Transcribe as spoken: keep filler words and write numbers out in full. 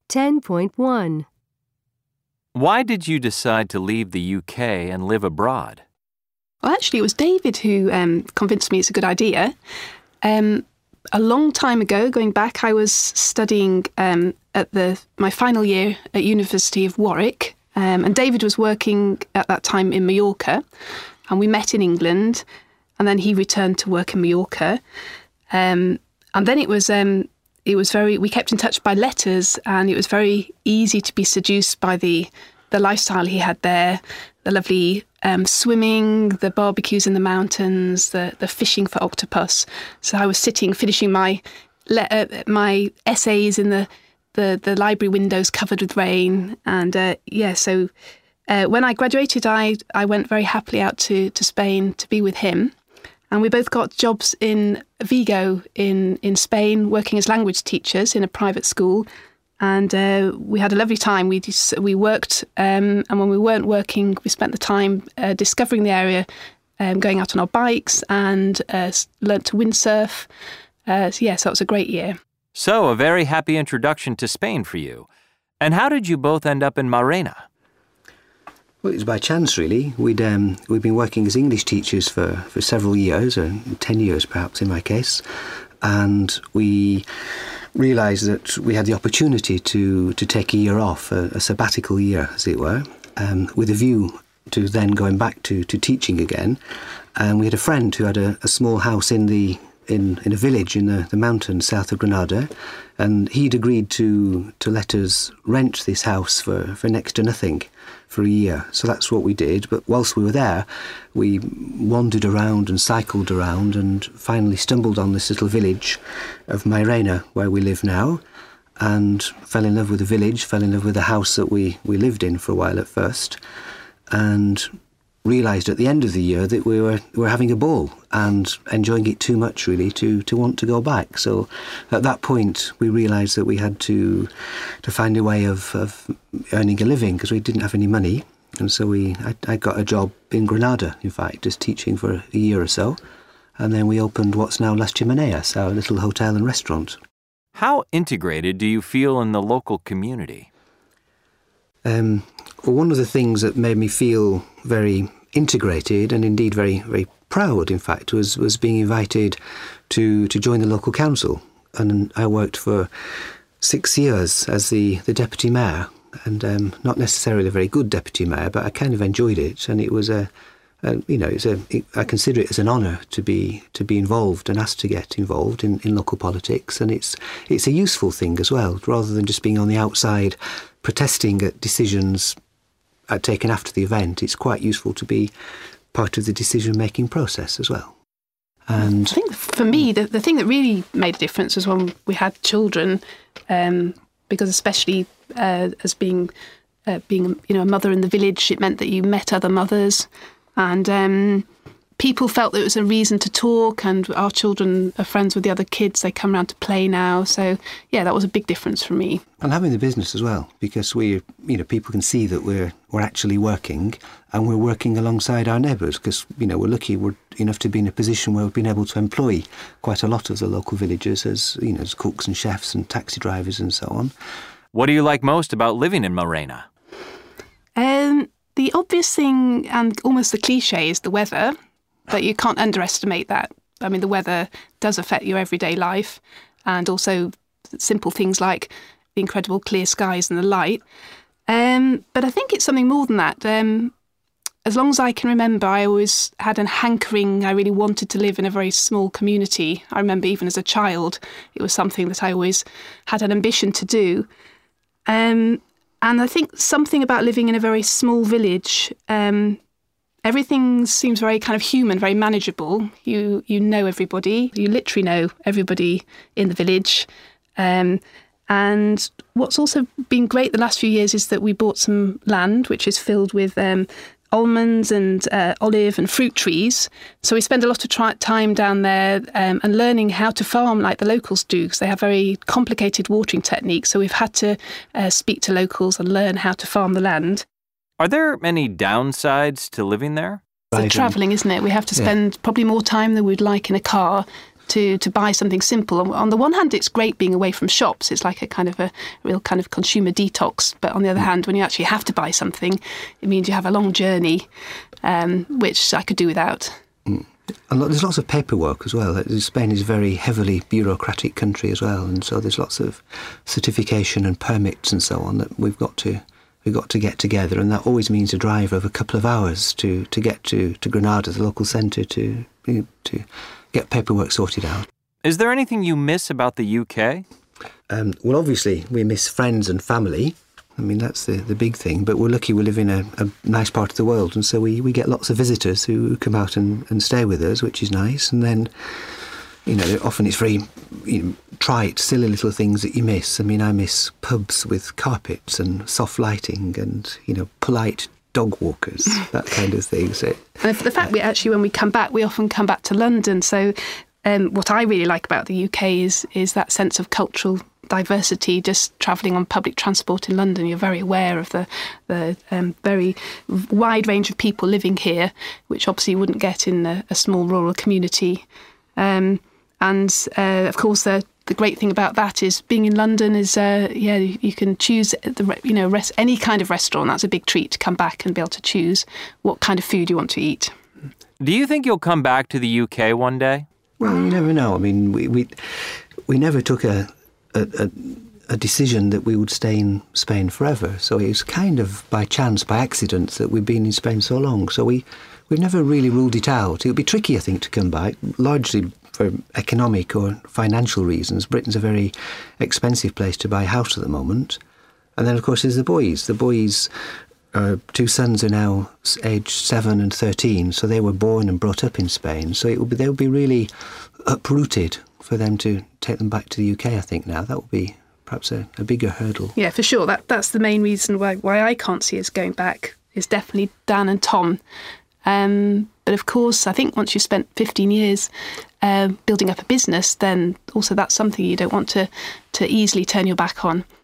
ten point one. Why did you decide to leave the U K and live abroad? Well, actually, it was David who um, convinced me it's a good idea. Um, a long time ago, going back, I was studying um, at the my final year at University of Warwick, um, and David was working at that time in Mallorca, and we met in England, and then he returned to work in Mallorca, um, and then it was um, it was very we kept in touch by letters, and it was very easy to be seduced by the the lifestyle he had there, the lovely um, swimming, the barbecues in the mountains, the the fishing for octopus. So I was sitting, finishing my le- uh, my essays in the, the, the library windows covered with rain. And uh, yeah, so uh, when I graduated, I, I went very happily out to, to Spain to be with him. And we both got jobs in Vigo in, in Spain, working as language teachers in a private school. And uh, we had a lovely time. We just, we worked, um, and when we weren't working, we spent the time uh, discovering the area, um, going out on our bikes, and uh, learnt to windsurf. Uh, so, yeah, so it was a great year. So, a very happy introduction to Spain for you. And how did you both end up in Marena? Well, it was by chance, really. We'd um, we'd been working as English teachers for, for several years, or ten years perhaps in my case, and we realised that we had the opportunity to, to take a year off, a, a sabbatical year, as it were, um, with a view to then going back to, to teaching again. And we had a friend who had a, a small house in the in, in a village in the, the mountains south of Granada, and he'd agreed to to let us rent this house for, for next to nothing for a year. So that's what we did. But whilst we were there, we wandered around and cycled around and finally stumbled on this little village of Mairena, where we live now, and fell in love with the village, fell in love with the house that we, we lived in for a while at first, and realised at the end of the year that we were we were having a ball and enjoying it too much, really, to, to want to go back. So at that point, we realised that we had to to find a way of, of earning a living, because we didn't have any money. And so we I, I got a job in Granada, in fact, just teaching for a year or so. And then we opened what's now Las Chimeneas, our little hotel and restaurant. How integrated do you feel in the local community? Um, well, one of the things that made me feel very integrated, and indeed very, very proud, in fact, was, was being invited to, to join the local council. And I worked for six years as the, the deputy mayor, and um, not necessarily a very good deputy mayor, but I kind of enjoyed it. And it was a, a you know, it's a, it, I consider it as an honour to be to be involved and asked to get involved in, in local politics. And it's it's a useful thing as well, rather than just being on the outside protesting at decisions uh, taken after the event. It's quite useful to be part of the decision-making process as well. And I think for me, the, the thing that really made a difference was when we had children, um, because especially uh, as being uh, being you know a mother in the village, it meant that you met other mothers, and um, people felt that it was a reason to talk. And our children are friends with the other kids; they come around to play now. So yeah, that was a big difference for me. And having the business as well, because we, you know, people can see that we're we're actually working, and we're working alongside our neighbours, because, you know, we're lucky we're enough to be in a position where we've been able to employ quite a lot of the local villagers as, you know, as cooks and chefs and taxi drivers and so on. What do you like most about living in Marena? Um, the obvious thing and almost the cliche is the weather, but you can't underestimate that. I mean, the weather does affect your everyday life, and also simple things like the incredible clear skies and the light. Um, but I think it's something more than that. Um, as long as I can remember, I always had a hankering. I really wanted to live in a very small community. I remember even as a child, it was something that I always had an ambition to do. Um, and I think something about living in a very small village, um, everything seems very kind of human, very manageable. You you know everybody. You literally know everybody in the village. Um, and what's also been great the last few years is that we bought some land which is filled with um, almonds and uh, olive and fruit trees. So we spend a lot of tri- time down there um, and learning how to farm like the locals do, because they have very complicated watering techniques. So we've had to uh, speak to locals and learn how to farm the land. Are there any downsides to living there? It's the travelling, isn't it? We have to spend yeah. probably more time than we'd like in a car. to, to buy something simple. On, on the one hand, it's great being away from shops. It's like a kind of a real kind of consumer detox. But on the other hand, when you actually have to buy something, it means you have a long journey, um, which I could do without. Mm. And there's lots of paperwork as well. Spain is a very heavily bureaucratic country as well, and so there's lots of certification and permits and so on that we've got to we've got to get together, and that always means a drive of a couple of hours to, to get to, to Granada, the local centre, to to get paperwork sorted out. Is there anything you miss about the U K? Um, well, obviously we miss friends and family. I mean, that's the, the big thing, but we're lucky we live in a, a nice part of the world, and so we, we get lots of visitors who come out and, and stay with us, which is nice. And then, you know, often it's very you know, trite, silly little things that you miss. I mean, I miss pubs with carpets and soft lighting and, you know, polite dog walkers, that kind of thing. So, and the fact we actually, when we come back, we often come back to London. So um, what I really like about the U K is is that sense of cultural diversity. Just travelling on public transport in London, you're very aware of the the um, very wide range of people living here, which obviously you wouldn't get in a, a small rural community. Um, and uh, of course, the the great thing about that is being in London is uh, yeah you can choose the you know rest, any kind of restaurant. That's a big treat to come back and be able to choose what kind of food you want to eat. Do you think you'll come back to the U K one day? Well, you never know. I mean, we we, we never took a A, a, a decision that we would stay in Spain forever. So it was kind of by chance, by accident, that we've been in Spain so long. So we, we've never really ruled it out. It would be tricky, I think, to come back, largely for economic or financial reasons. Britain's a very expensive place to buy a house at the moment. And then, of course, there's the boys. The boys, uh, two sons are now aged seven and thirteen, so they were born and brought up in Spain. So it would be, they would be really uprooted for them to take them back to the U K, I think now. That would be perhaps a, a bigger hurdle. Yeah, for sure. That That's the main reason why, why I can't see us going back, is definitely Dan and Tom. Um, but of course, I think once you've spent fifteen years uh, building up a business, then also that's something you don't want to, to easily turn your back on.